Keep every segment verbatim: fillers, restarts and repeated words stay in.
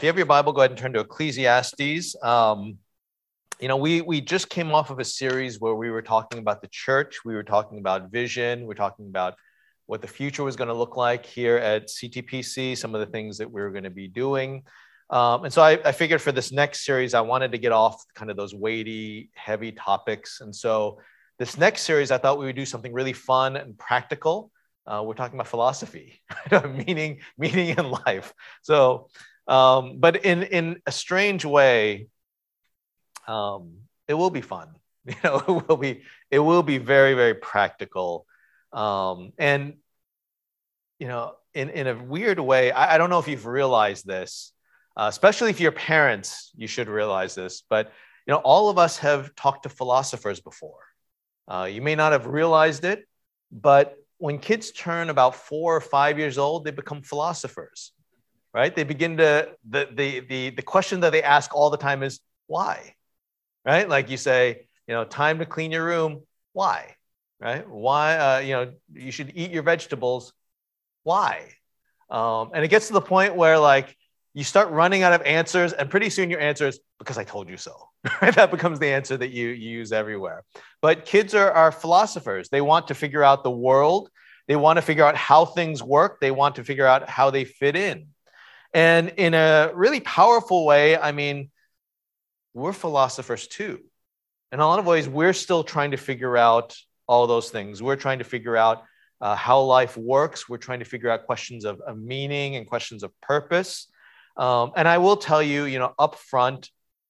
If you have your Bible, go ahead and turn to Ecclesiastes. Um, you know, we we just came off of a series where we were talking about the church. We were talking about vision. We're talking about what the future was going to look like here at C T P C, some of the things that we were going to be doing. Um, and so I, I figured for this next series, I wanted to get off kind of those weighty, heavy topics. And so this next series, I thought we would do something really fun and practical. Uh, we're talking about philosophy, meaning, meaning in life. So, um, but in, in a strange way, um, it will be fun. You know, it will be, it will be very, very practical. Um, and, you know, in, in a weird way, I, I don't know if you've realized this, uh, especially if you're parents, you should realize this, but, you know, all of us have talked to philosophers before. Uh, you may not have realized it, but when kids turn about four or five years old, they become philosophers, right? They begin to, the, the, the, the question that they ask all the time is, why? Right? Like you say, you know, time to clean your room. Why? Right? Why, uh, you know, you should eat your vegetables. Why? Um, and it gets to the point where like you start running out of answers, and pretty soon your answer is because I told you so. Right? That becomes the answer that you, you use everywhere. But kids are, are philosophers. They want to figure out the world. They want to figure out how things work. They want to figure out how they fit in. And in a really powerful way, I mean, we're philosophers too. In a lot of ways, we're still trying to figure out all those things. We're trying to figure out uh, how life works. We're trying to figure out questions of, of meaning and questions of purpose. Um, and I will tell you, you know, up front,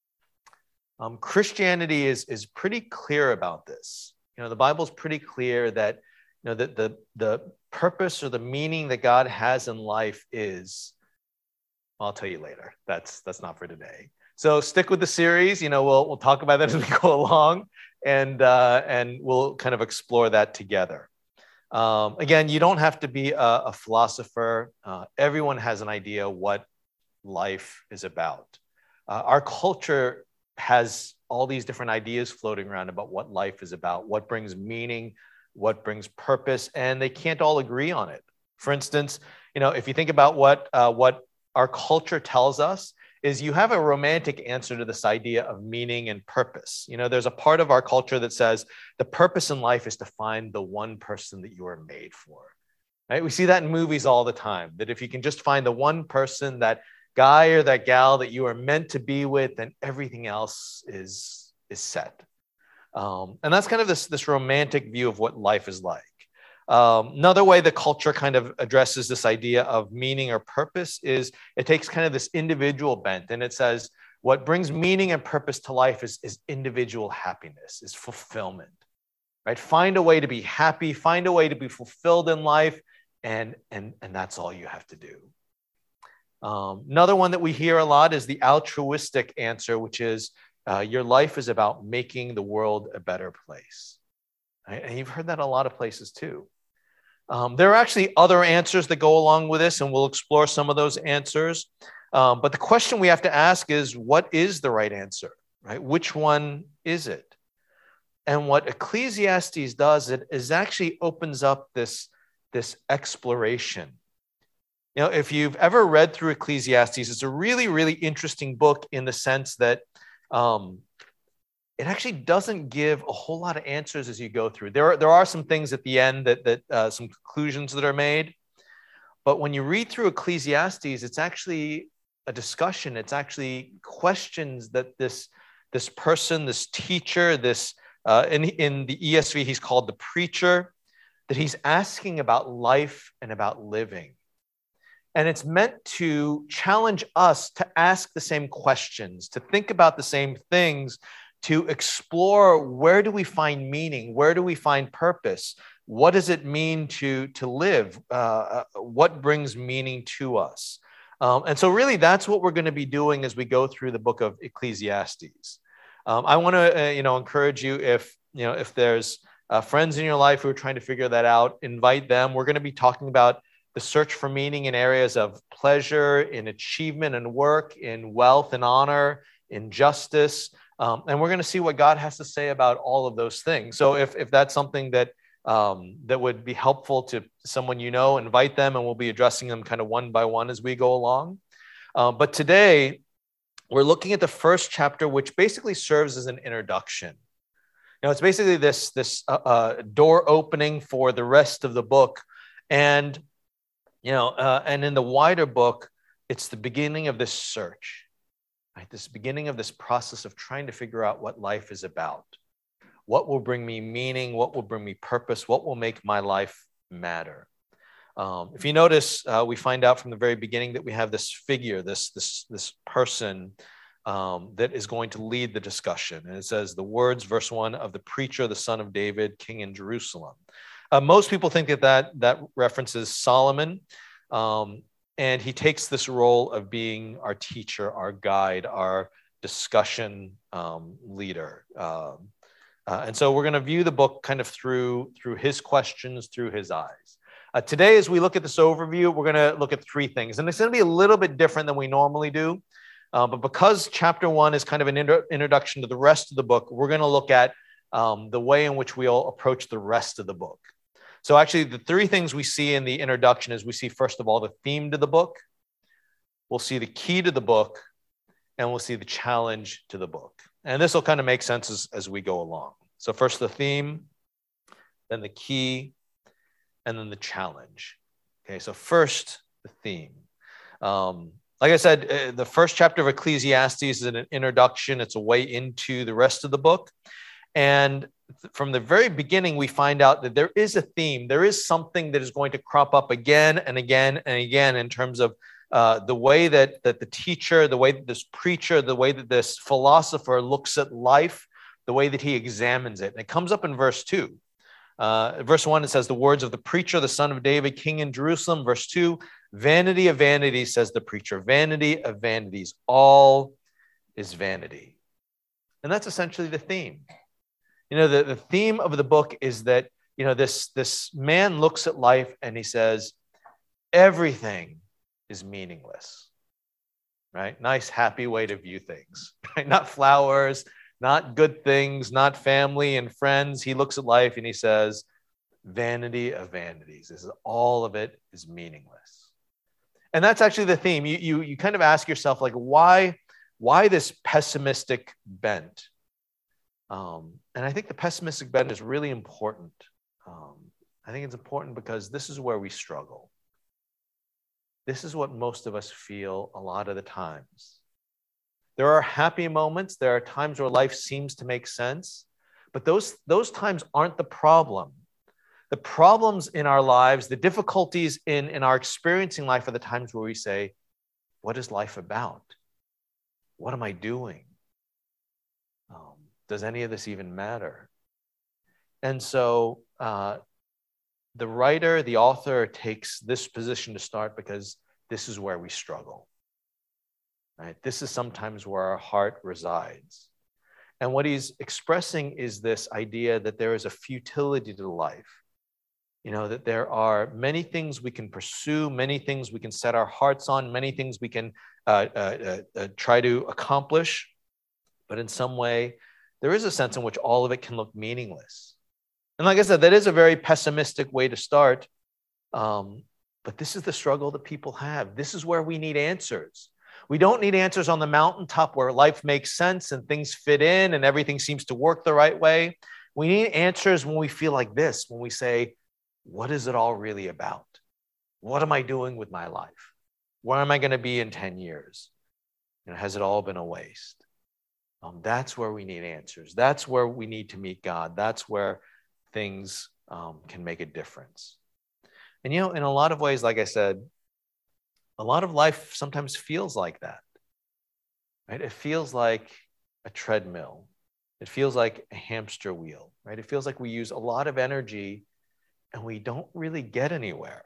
um, Christianity is, is pretty clear about this. You know, the Bible's pretty clear that, you know, that the, the purpose or the meaning that God has in life is, well, I'll tell you later. That's, that's not for today. So stick with the series. You know, we'll we'll talk about that as we go along, and uh, and we'll kind of explore that together. Um, again, you don't have to be a, a philosopher. Uh, everyone has an idea what life is about. Uh, our culture has all these different ideas floating around about what life is about, what brings meaning, what brings purpose, and they can't all agree on it. For instance, you know, if you think about what uh, what our culture tells us, is you have a romantic answer to this idea of meaning and purpose. You know, there's a part of our culture that says the purpose in life is to find the one person that you are made for, right? We see that in movies all the time, that if you can just find the one person, that guy or that gal that you are meant to be with, then everything else is, is set. Um, and that's kind of this, this romantic view of what life is like. Um, another way the culture kind of addresses this idea of meaning or purpose is it takes kind of this individual bent, and it says what brings meaning and purpose to life is, is individual happiness, is fulfillment, right? Find a way to be happy, find a way to be fulfilled in life, and, and, and that's all you have to do. Um, another one that we hear a lot is the altruistic answer, which is uh, your life is about making the world a better place. Right? And you've heard that a lot of places too. Um, there are actually other answers that go along with this, and we'll explore some of those answers. Um, but the question we have to ask is, what is the right answer, right? Which one is it? And what Ecclesiastes does it is actually opens up this, this exploration. You know, if you've ever read through Ecclesiastes, it's a really, really interesting book in the sense that um, it actually doesn't give a whole lot of answers as you go through. There are, there are some things at the end that, that uh, some conclusions that are made. But when you read through Ecclesiastes, it's actually a discussion. It's actually questions that this, this person, this teacher, this uh, in, in the E S V, he's called the preacher, that he's asking about life and about living. And it's meant to challenge us to ask the same questions, to think about the same things, to explore where do we find meaning? Where do we find purpose? What does it mean to, to live? Uh, what brings meaning to us? Um, and so really that's what we're going to be doing as we go through the book of Ecclesiastes. Um, I want to uh, you know, encourage you if, you know, if there's uh, friends in your life who are trying to figure that out, invite them. We're going to be talking about the search for meaning in areas of pleasure, in achievement and work, in wealth and honor, in justice. Um, and we're going to see what God has to say about all of those things. So if, if that's something that, um, that would be helpful to someone you know, invite them, and we'll be addressing them kind of one by one as we go along. Uh, but today, we're looking at the first chapter, which basically serves as an introduction. You know, it's basically this, this uh, uh, door opening for the rest of the book. And, you know, uh, and in the wider book, it's the beginning of this search, right? This beginning of this process of trying to figure out what life is about. What will bring me meaning? What will bring me purpose? What will make my life matter? Um, if you notice, uh, we find out from the very beginning that we have this figure, this, this, this person um, that is going to lead the discussion. And it says the words, verse one, of the preacher, the son of David, king in Jerusalem. Uh, most people think that that, that references Solomon. Um, and he takes this role of being our teacher, our guide, our discussion um, leader. Um, Uh, and so we're going to view the book kind of through, through his questions, through his eyes. Uh, today, as we look at this overview, we're going to look at three things. And it's going to be a little bit different than we normally do. Uh, but because chapter one is kind of an intro- introduction to the rest of the book, we're going to look at um, the way in which we'll approach the rest of the book. So actually, the three things we see in the introduction is we see, first of all, the theme to the book. We'll see the key to the book. And we'll see the challenge to the book. And this will kind of make sense as, as we go along. So first the theme, then the key, and then the challenge. Okay, so first the theme. Um, like I said, uh, the first chapter of Ecclesiastes is an introduction. It's a way into the rest of the book. And th- from the very beginning, we find out that there is a theme. There is something that is going to crop up again and again and again in terms of Uh, the way that, that the teacher, the way that this preacher, the way that this philosopher looks at life, the way that he examines it. And it comes up in verse two. Uh, verse one, it says, the words of the preacher, the son of David, king in Jerusalem. Verse two, vanity of vanities, says the preacher. Vanity of vanities. All is vanity. And that's essentially the theme. You know, the, the theme of the book is that, you know, this, this man looks at life and he says, everything is meaningless, right? Nice, happy way to view things, right? Not flowers, not good things, not family and friends. He looks at life and he says, vanity of vanities. This is all of it is meaningless. And that's actually the theme. You, you, you kind of ask yourself, like, why, why this pessimistic bent? Um, and I think the pessimistic bent is really important. Um, I think it's important because this is where we struggle. This is what most of us feel a lot of the times. There are happy moments. There are times where life seems to make sense, but those, those times aren't the problem. The problems in our lives, the difficulties in, in our experiencing life are the times where we say, what is life about? What am I doing? Um, does any of this even matter? And so uh, the writer, the author takes this position to start because this is where we struggle. Right? This is sometimes where our heart resides. And what he's expressing is this idea that there is a futility to life. You know, that there are many things we can pursue, many things we can set our hearts on, many things we can uh, uh, uh, try to accomplish. But in some way, there is a sense in which all of it can look meaningless. And like I said, that is a very pessimistic way to start. Um, but this is the struggle that people have. This is where we need answers. We don't need answers on the mountaintop where life makes sense and things fit in and everything seems to work the right way. We need answers when we feel like this, when we say, what is it all really about? What am I doing with my life? Where am I going to be in ten years? You know, has it all been a waste? Um, that's where we need answers. That's where we need to meet God. That's where things um, can make a difference. And, you know, in a lot of ways, like I said, a lot of life sometimes feels like that, right? It feels like a treadmill. It feels like a hamster wheel, right? It feels like we use a lot of energy and we don't really get anywhere.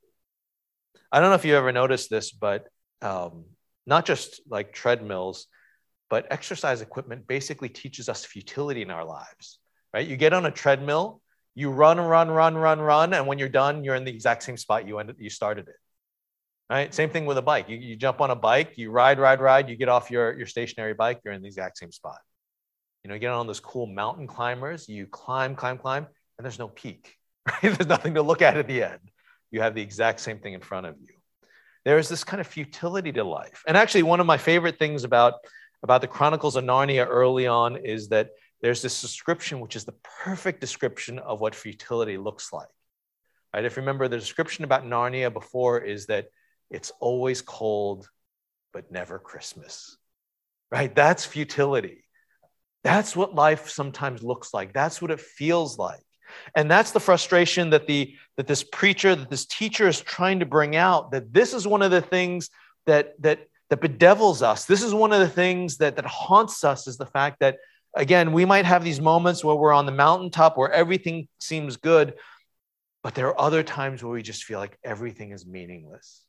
I don't know if you ever noticed this, but um, not just like treadmills, but exercise equipment basically teaches us futility in our lives, right? You get on a treadmill, you run, run, run, run, run, and when you're done, you're in the exact same spot you ended, you started it, right? Same thing with a bike. You, you jump on a bike, you ride, ride, ride, you get off your, your stationary bike, you're in the exact same spot. You know, you get on those cool mountain climbers, you climb, climb, climb, and there's no peak, right? There's nothing to look at at the end. You have the exact same thing in front of you. there is this kind of futility to life. And actually, one of my favorite things about, about the Chronicles of Narnia early on is that there's this description, which is the perfect description of what futility looks like. Right? If you remember, the description about Narnia before is that it's always cold, but never Christmas. Right? That's futility. That's what life sometimes looks like. That's what it feels like. And that's the frustration that the that this preacher, that this teacher is trying to bring out, that this is one of the things that that that bedevils us. This is one of the things that that haunts us, is the fact that, again, we might have these moments where we're on the mountaintop where everything seems good, but there are other times where we just feel like everything is meaningless.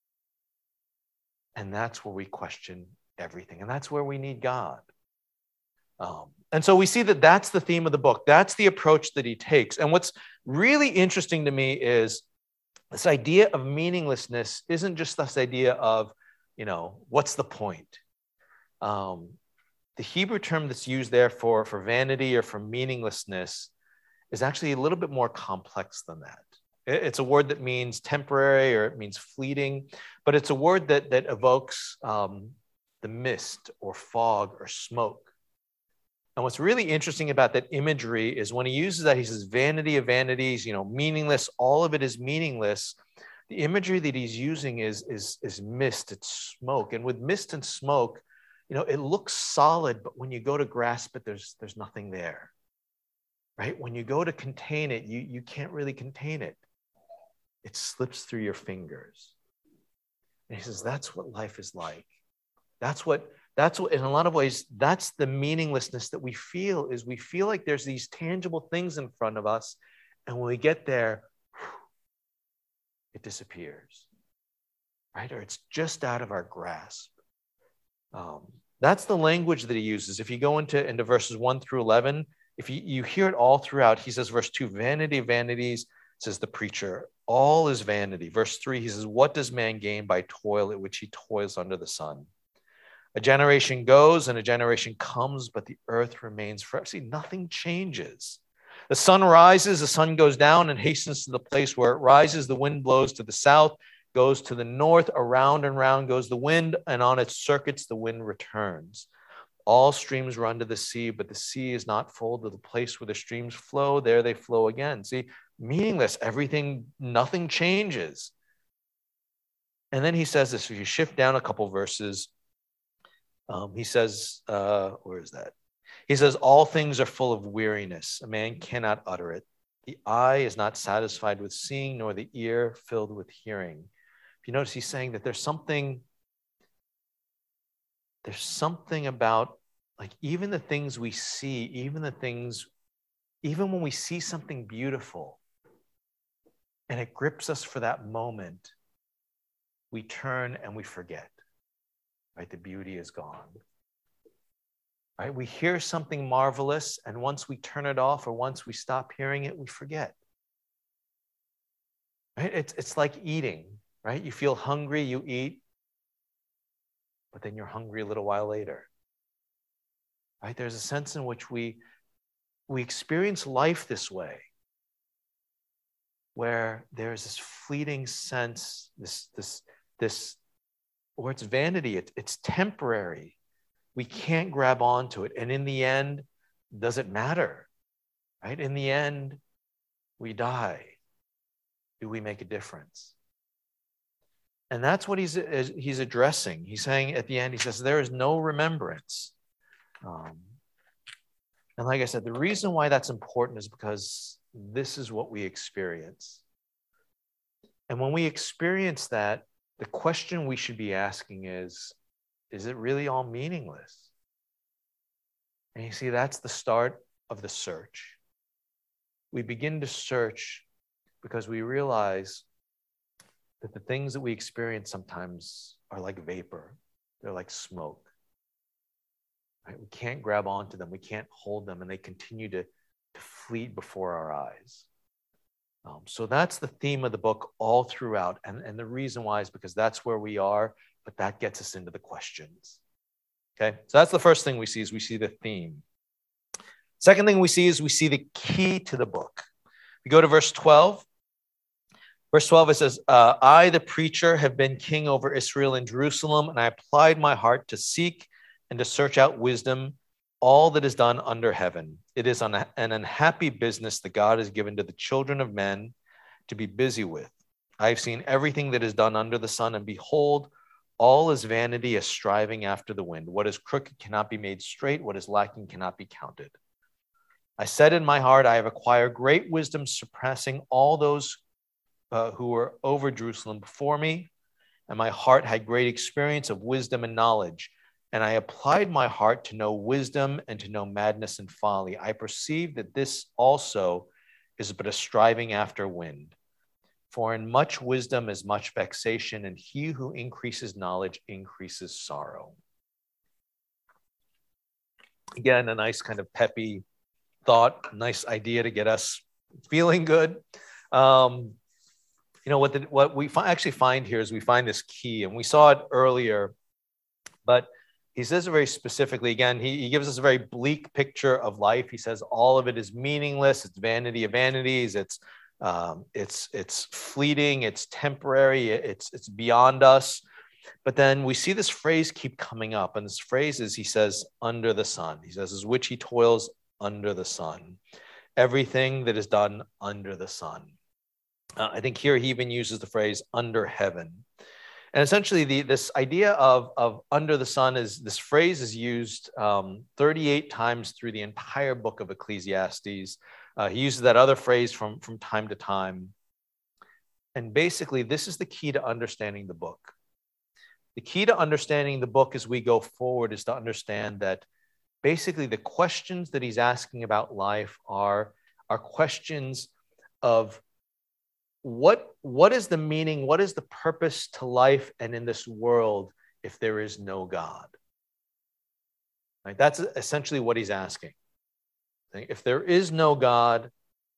And that's where we question everything. And that's where we need God. Um, and so we see that that's the theme of the book. That's the approach that he takes. And what's really interesting to me is this idea of meaninglessness isn't just this idea of, you know, what's the point? Um, the Hebrew term that's used there for, for vanity or for meaninglessness is actually a little bit more complex than that. It's a word that means temporary, or it means fleeting, but it's a word that, that evokes um, the mist or fog or smoke. And what's really interesting about that imagery is when he uses that, he says, vanity of vanities, you know, meaningless, all of it is meaningless. The imagery that he's using is, is, is mist, it's smoke. And with mist and smoke, you know, it looks solid, but when you go to grasp it, there's, there's nothing there, right? When you go to contain it, you, you can't really contain it. It slips through your fingers. And he says, that's what life is like. That's what, that's what, in a lot of ways, that's the meaninglessness that we feel, is we feel like there's these tangible things in front of us. And when we get there, it disappears, right? Or it's just out of our grasp. Um, that's the language that he uses. If you go into, into verses one through eleven, if you, you hear it all throughout, he says, verse two, vanity of vanities, says the preacher, all is vanity. Verse three, he says, what does man gain by toil at which he toils under the sun? A generation goes and a generation comes, but the earth remains forever. See, nothing changes. The sun rises, the sun goes down and hastens to the place where it rises. The wind blows to the south, goes to the north, around and round goes the wind, and on its circuits the wind returns. All streams run to the sea, but the sea is not full. To the place where the streams flow, there they flow again. See, meaningless, everything, nothing changes. And then he says this, if you shift down a couple verses, um, he says, uh, where is that? He says, all things are full of weariness. A man cannot utter it. The eye is not satisfied with seeing, nor the ear filled with hearing. If you notice, he's saying that there's something, there's something about, like, even the things we see, even the things, even when we see something beautiful and it grips us for that moment, we turn and we forget, right? The beauty is gone. Right? We hear something marvelous, and once we turn it off or once we stop hearing it, we forget. Right? It's, it's like eating, right? You feel hungry, you eat, but then you're hungry a little while later. Right? There's a sense in which we, we experience life this way, where there's this fleeting sense, this, this, this, or it's vanity, it, it's temporary. We can't grab onto it. And in the end, does it matter? Right? In the end, we die. Do we make a difference? And that's what he's, he's addressing. He's saying at the end, he says, there is no remembrance. Um, and like I said, the reason why that's important is because this is what we experience. And when we experience that, the question we should be asking is, is it really all meaningless? And you see, that's the start of the search. We begin to search because we realize that the things that we experience sometimes are like vapor. They're like smoke. Right? We can't grab onto them. We can't hold them, and they continue to, to fleet before our eyes. Um, so that's the theme of the book all throughout. And, and the reason why is because that's where we are, but that gets us into the questions. Okay, so that's the first thing we see, is we see the theme. Second thing we see is we see the key to the book. We go to verse twelve. Verse twelve, it says, uh, I, the preacher, have been king over Israel and Jerusalem, and I applied my heart to seek and to search out wisdom, all that is done under heaven. It is an, an unhappy business that God has given to the children of men to be busy with. I have seen everything that is done under the sun, and behold, all is vanity, a striving after the wind. What is crooked cannot be made straight. What is lacking cannot be counted. I said in my heart, I have acquired great wisdom, surpassing all those uh, who were over Jerusalem before me. And my heart had great experience of wisdom and knowledge. And I applied my heart to know wisdom and to know madness and folly. I perceived that this also is but a striving after wind. For in much wisdom is much vexation, and he who increases knowledge increases sorrow. Again, a nice kind of peppy thought, nice idea to get us feeling good. Um, you know, what, the, what we fi- actually find here is we find this key, and we saw it earlier, but he says it very specifically. Again, he, he gives us a very bleak picture of life. He says all of it is meaningless. It's vanity of vanities. It's Um, it's it's fleeting, it's temporary, it's it's beyond us. But then we see this phrase keep coming up, and this phrase is, he says, under the sun. He says, as which he toils under the sun. Everything that is done under the sun. Uh, I think here he even uses the phrase under heaven. And essentially the, this idea of, of under the sun is, this phrase is used um, thirty-eight times through the entire book of Ecclesiastes. Uh, he uses that other phrase from, from time to time. And basically, this is the key to understanding the book. The key to understanding the book as we go forward is to understand that basically the questions that he's asking about life are, are questions of what, what is the meaning, what is the purpose to life and in this world if there is no God? Right? That's essentially what he's asking. If there is no God,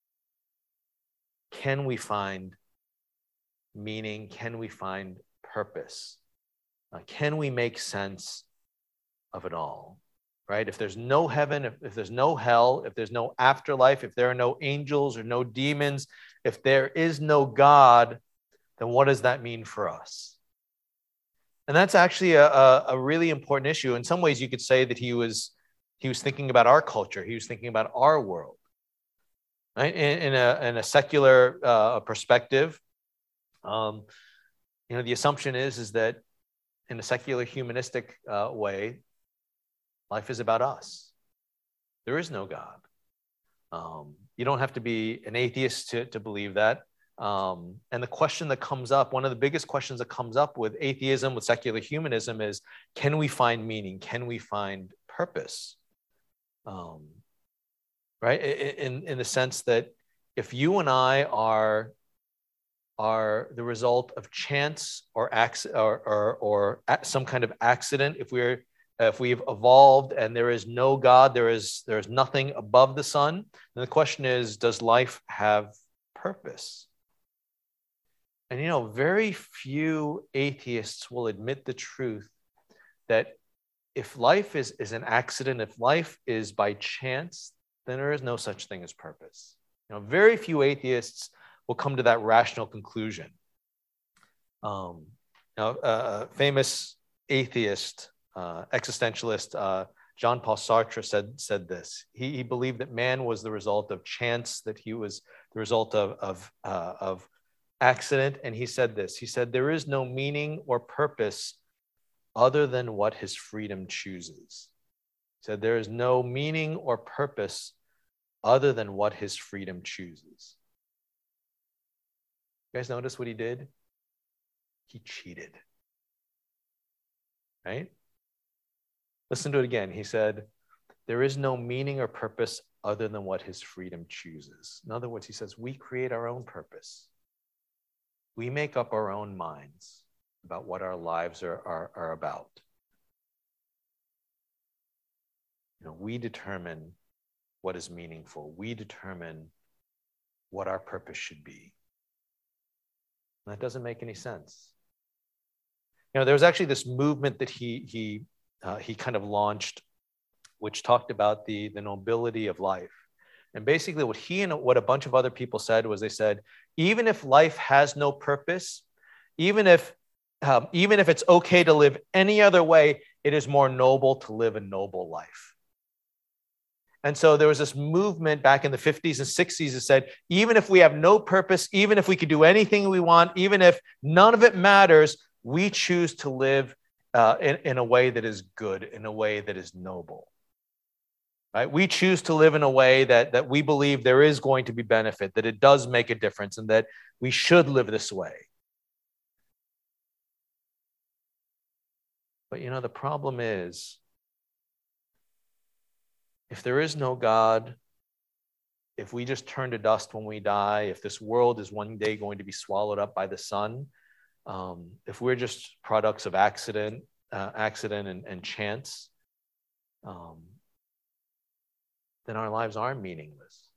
can we find meaning? Can we find purpose? Uh, can we make sense of it all? Right? If there's no heaven, if, if there's no hell, if there's no afterlife, if there are no angels or no demons, if there is no God, then what does that mean for us? And that's actually a, a, a really important issue. In some ways, you could say that he was He was thinking about our culture. He was thinking about our world. Right? In, in, a, in a secular uh, perspective, um, you know, the assumption is, is that in a secular humanistic uh, way, life is about us. There is no God. Um, you don't have to be an atheist to, to believe that. Um, and the question that comes up, one of the biggest questions that comes up with atheism, with secular humanism is, can we find meaning? Can we find purpose? Um, right? In, in the sense that if you and I are, are the result of chance or, acc- or, or, or some kind of accident, if we're if we've evolved and there is no God, there is there is nothing above the sun, then the question is, does life have purpose? And, you know, very few atheists will admit the truth that if life is, is an accident, if life is by chance, then there is no such thing as purpose. You know, very few atheists will come to that rational conclusion. Um, you know, a famous atheist, uh, existentialist, uh, Jean-Paul Sartre said, said this. He, he believed that man was the result of chance, that he was the result of, of, uh, of accident. And he said this, he said, there is no meaning or purpose other than what his freedom chooses. He said, there is no meaning or purpose other than what his freedom chooses. You guys notice what he did? He cheated. Right? Listen to it again. He said, there is no meaning or purpose other than what his freedom chooses. In other words, he says, we create our own purpose. We make up our own minds about what our lives are, are, are about. You know, we determine what is meaningful. We determine what our purpose should be. And that doesn't make any sense. You know, there was actually this movement that he he uh, he kind of launched, which talked about the, the nobility of life. And basically what he and what a bunch of other people said was they said, even if life has no purpose, even if um, even if it's okay to live any other way, it is more noble to live a noble life. And so there was this movement back in the fifties and sixties that said, even if we have no purpose, even if we could do anything we want, even if none of it matters, we choose to live uh, in, in a way that is good, in a way that is noble. Right? We choose to live in a way that, that we believe there is going to be benefit, that it does make a difference, and that we should live this way. But you know, the problem is, if there is no God, if we just turn to dust when we die, if this world is one day going to be swallowed up by the sun, um, if we're just products of accident, uh, accident and, and chance, um, then our lives are meaningless.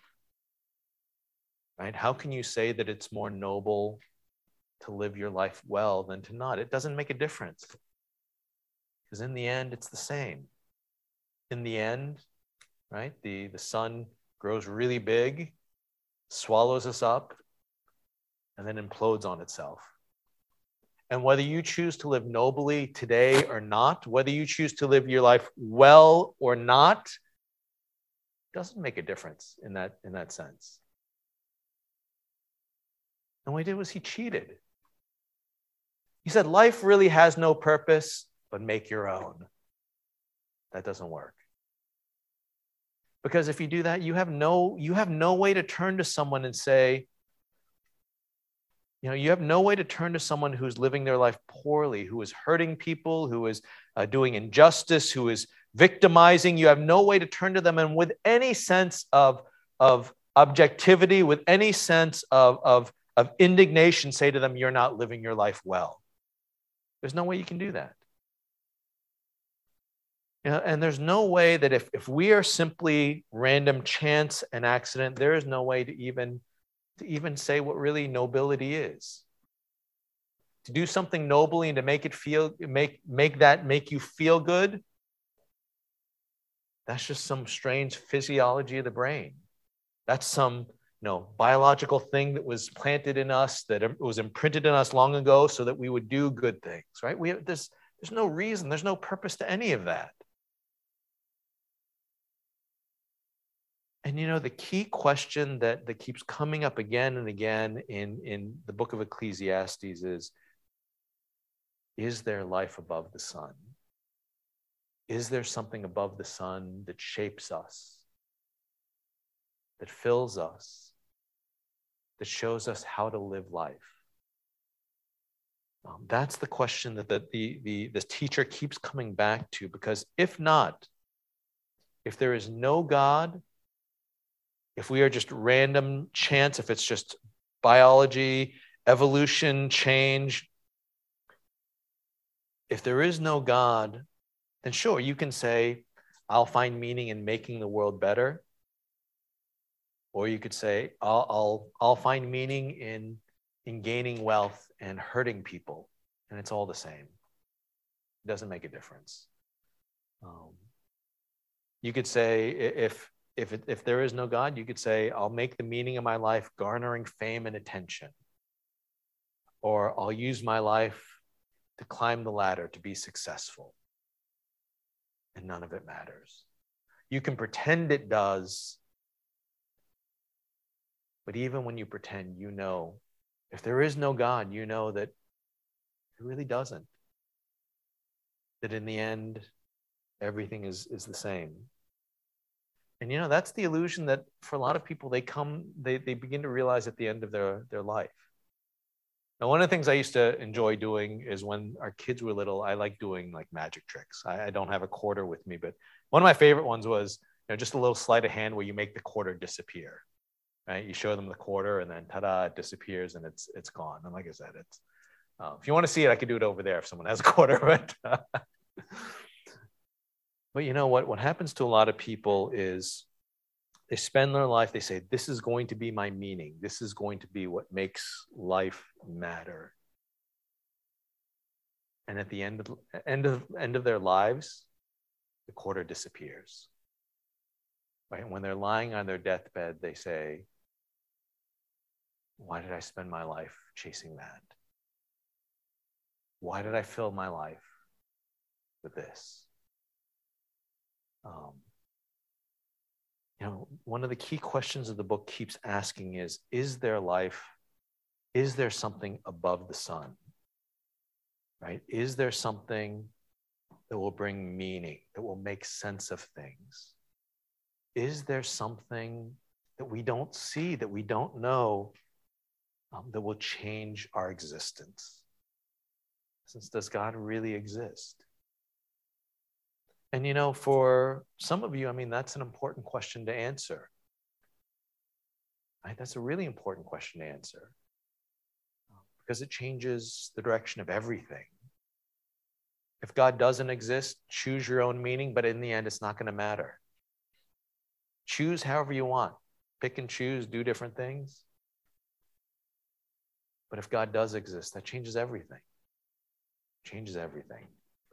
Right? How can you say that it's more noble to live your life well than to not? It doesn't make a difference. Because in the end, it's the same. In the end, right, the, the sun grows really big, swallows us up, and then implodes on itself. And whether you choose to live nobly today or not, whether you choose to live your life well or not, doesn't make a difference in that, in that sense. And what he did was he cheated. He said, life really has no purpose, but make your own. That doesn't work. Because if you do that, you have no, you have no way to turn to someone and say, you know, you have no way to turn to someone who's living their life poorly, who is hurting people, who is uh, doing injustice, who is victimizing. You have no way to turn to them and with any sense of, of objectivity, with any sense of, of, of indignation, say to them, you're not living your life well. There's no way you can do that. You know, and there's no way that if, if we are simply random chance and accident, there is no way to even, to even say what really nobility is. To do something nobly and to make it feel, make, make that make you feel good, that's just some strange physiology of the brain. That's some, you know, biological thing that was planted in us, that was imprinted in us long ago so that we would do good things, right? We have, there's, there's no reason, there's no purpose to any of that. And you know, the key question that, that keeps coming up again and again in, in the book of Ecclesiastes is, is there life above the sun? Is there something above the sun that shapes us, that fills us, that shows us how to live life? Um, that's the question that the, the, the, the teacher keeps coming back to, because if not, if there is no God, if we are just random chance, if it's just biology, evolution, change, if there is no God, then sure, you can say, I'll find meaning in making the world better. Or you could say, I'll, I'll, I'll find meaning in, in gaining wealth and hurting people. And it's all the same. It doesn't make a difference. Um, you could say, if, if, it, if there is no God, you could say, I'll make the meaning of my life garnering fame and attention. Or I'll use my life to climb the ladder, to be successful. And none of it matters. You can pretend it does, but even when you pretend, you know, if there is no God, you know that it really doesn't. That in the end, everything is, is the same. And you know, that's the illusion that for a lot of people, they come, they, they begin to realize at the end of their, their life. Now, one of the things I used to enjoy doing is when our kids were little, I like doing like magic tricks. I, I don't have a quarter with me, but one of my favorite ones was, you know, just a little sleight of hand where you make the quarter disappear, right? You show them the quarter and then ta-da, it disappears and it's, it's gone. And like I said, it's, uh, if you want to see it, I could do it over there if someone has a quarter, but, uh, but you know what, what happens to a lot of people is they spend their life, they say, this is going to be my meaning. This is going to be what makes life matter. And at the end of, end of, end of their lives, the quarter disappears. Right? When they're lying on their deathbed, they say, Why did I spend my life chasing that? Why did I fill my life with this? Um, you know, one of the key questions of the book keeps asking is, is there life? Is there something above the sun? Right? Is there something that will bring meaning, that will make sense of things? Is there something that we don't see, that we don't know, um, that will change our existence? Since, does God really exist? And you know, for some of you, I mean, that's an important question to answer. Right? That's a really important question to answer, because it changes the direction of everything. If God doesn't exist, choose your own meaning, but in the end, it's not going to matter. Choose however you want. Pick and choose, do different things. But if God does exist, that changes everything. Changes everything.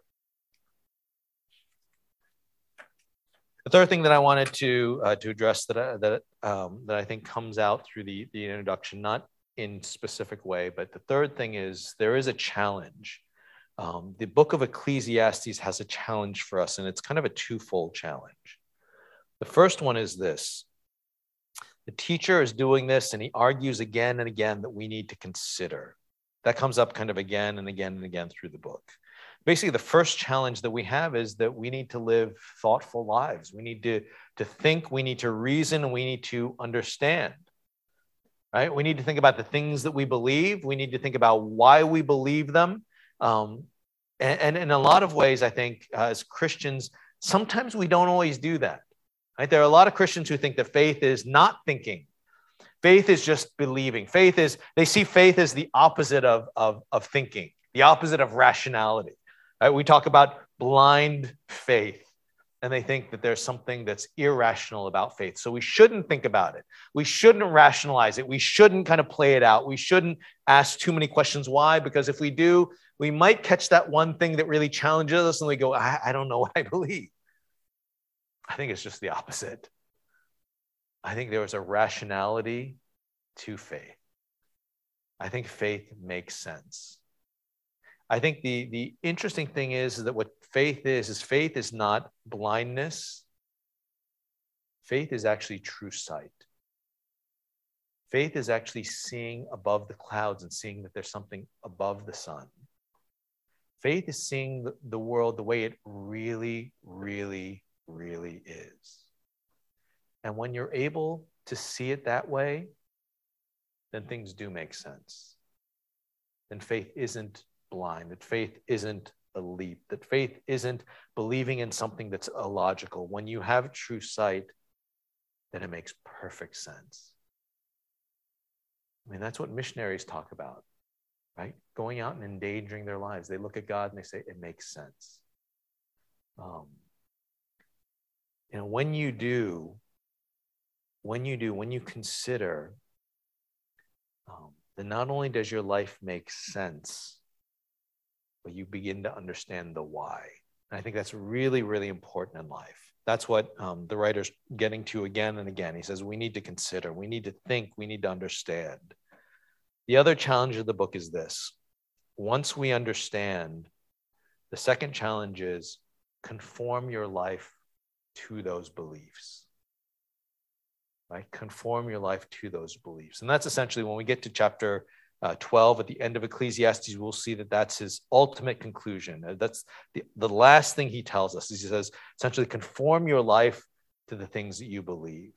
The third thing that I wanted to uh, to address that I, that um, that I think comes out through the the introduction, not in specific way, but the third thing is there is a challenge. Um, the book of Ecclesiastes has a challenge for us, and it's kind of a twofold challenge. The first one is this. The teacher is doing this, and he argues again and again that we need to consider. That comes up kind of again and again and again through the book. Basically, the first challenge that we have is that we need to live thoughtful lives. We need to, to think, we need to reason, and we need to understand. Right? We need to think about the things that we believe. We need to think about why we believe them. Um, and, and in a lot of ways, I think, uh, as Christians, sometimes we don't always do that. Right? There are a lot of Christians who think that faith is not thinking. Faith is just believing. Faith is, they see faith as the opposite of, of, of thinking, the opposite of rationality. Right? We talk about blind faith, and they think that there's something that's irrational about faith. So we shouldn't think about it. We shouldn't rationalize it. We shouldn't kind of play it out. We shouldn't ask too many questions. Why? Because if we do, we might catch that one thing that really challenges us, and we go, I, I don't know what I believe. I think it's just the opposite. I think there is a rationality to faith. I think faith makes sense. I think the, the interesting thing is, is that what faith is, is faith is not blindness. Faith is actually true sight. Faith is actually seeing above the clouds and seeing that there's something above the sun. Faith is seeing the, the world the way it really, really, really is. And when you're able to see it that way, then things do make sense. Then faith isn't blind, that faith isn't a leap, that faith isn't believing in something that's illogical. When you have true sight, then it makes perfect sense. I mean, that's what missionaries talk about, right? Going out and endangering their lives. They look at God and they say, it makes sense. Um, you know, when you do, when you do, when you consider, um, then not only does your life make sense, but you begin to understand the why. And I think that's really, really important in life. That's what um, the writer's getting to again and again. He says, we need to consider, we need to think, we need to understand. The other challenge of the book is this. Once we understand, the second challenge is conform your life to those beliefs. Right? Conform your life to those beliefs. And that's essentially when we get to chapter uh, twelve, at the end of Ecclesiastes, we'll see that that's his ultimate conclusion. That's the, the last thing he tells us. He says, essentially, conform your life to the things that you believe.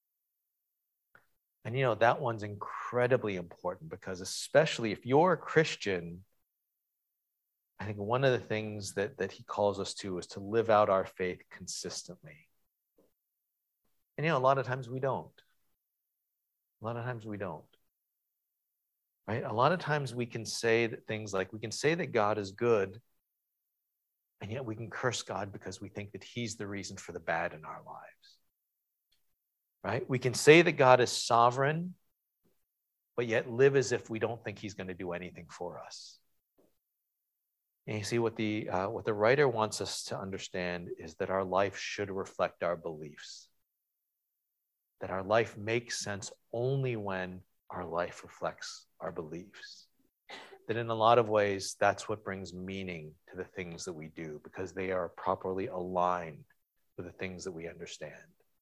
And, you know, that one's incredibly important because especially if you're a Christian, I think one of the things that, that he calls us to is to live out our faith consistently. And, you know, a lot of times we don't. A lot of times we don't. Right? A lot of times we can say that things like, we can say that God is good, and yet we can curse God because we think that he's the reason for the bad in our lives. Right? We can say that God is sovereign, but yet live as if we don't think he's going to do anything for us. And you see, what the, uh, what the writer wants us to understand is that our life should reflect our beliefs. That our life makes sense only when our life reflects our beliefs. That in a lot of ways, that's what brings meaning to the things that we do, because they are properly aligned with the things that we understand.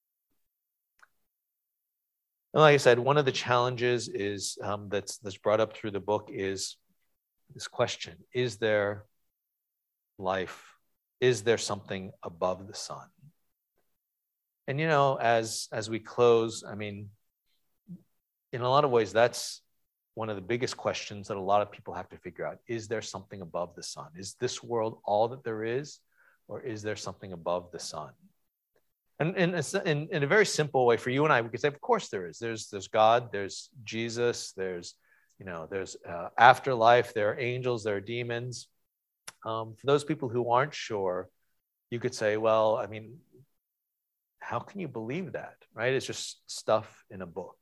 And like I said, one of the challenges is um, that's, that's brought up through the book is this question: is there life? Is there something above the sun? And, you know, as, as we close, I mean, in a lot of ways, that's one of the biggest questions that a lot of people have to figure out. Is there something above the sun? Is this world all that there is, or is there something above the sun? And in, in, in a very simple way for you and I, we could say, of course there is. There's, there's God, there's Jesus, there's, you know, there's uh, afterlife, there are angels, there are demons. Um, for those people who aren't sure, you could say, well, I mean, how can you believe that, right? It's just stuff in a book.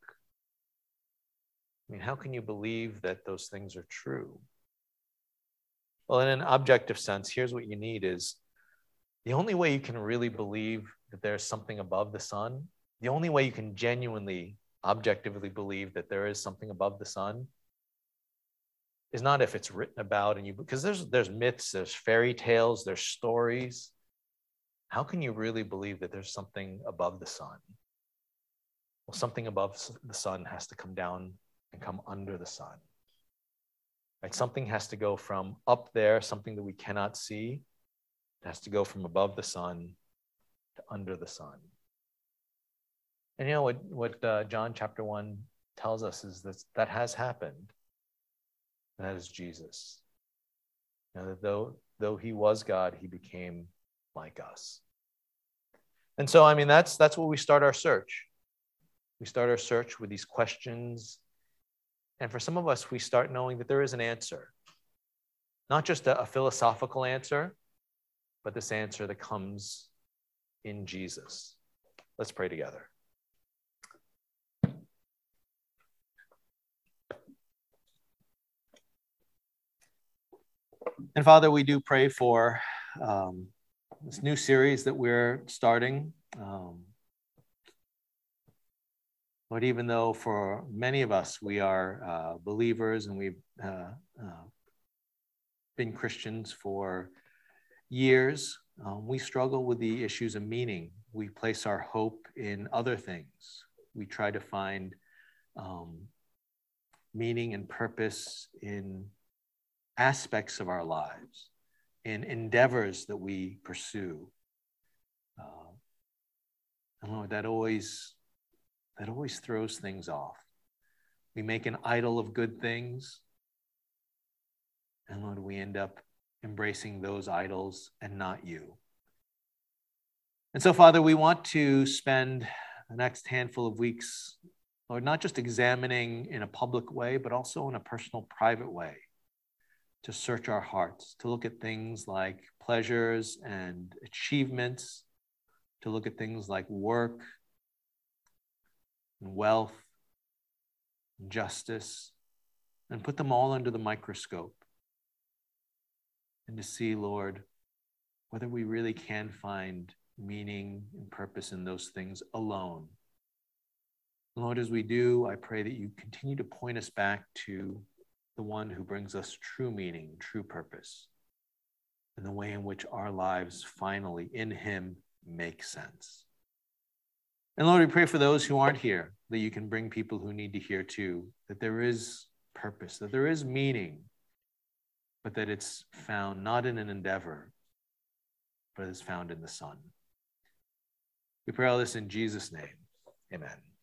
I mean, how can you believe that those things are true? Well, in an objective sense, here's what you need is the only way you can really believe that there's something above the sun, the only way you can genuinely, objectively believe that there is something above the sun is not if it's written about and you, because there's, there's myths, there's fairy tales, there's stories. How can you really believe that there's something above the sun? Well, something above the sun has to come down and come under the sun. Right? Something has to go from up there, something that we cannot see. It has to go from above the sun to under the sun. And you know what, what uh, John chapter one tells us is that that has happened. And that is Jesus. You know, that though, though he was God, he became like us. And so, I mean, that's, that's where we start our search. We start our search with these questions. And for some of us, we start knowing that there is an answer. Not just a, a philosophical answer, but this answer that comes in Jesus. Let's pray together. And Father, we do pray for um, this new series that we're starting. Um, But even though for many of us, we are uh, believers and we've uh, uh, been Christians for years, um, we struggle with the issues of meaning. We place our hope in other things. We try to find um, meaning and purpose in aspects of our lives, in endeavors that we pursue. Uh, and Lord, that always... That always throws things off. We make an idol of good things, and Lord, we end up embracing those idols and not you. And so, Father, we want to spend the next handful of weeks, Lord, not just examining in a public way, but also in a personal, private way, to search our hearts, to look at things like pleasures and achievements, to look at things like work, and wealth, and justice, and put them all under the microscope. And to see, Lord, whether we really can find meaning and purpose in those things alone. Lord, as we do, I pray that you continue to point us back to the one who brings us true meaning, true purpose, and the way in which our lives finally in him make sense. And Lord, we pray for those who aren't here, that you can bring people who need to hear too, that there is purpose, that there is meaning, but that it's found not in an endeavor, but is found in the Son. We pray all this in Jesus' name. Amen.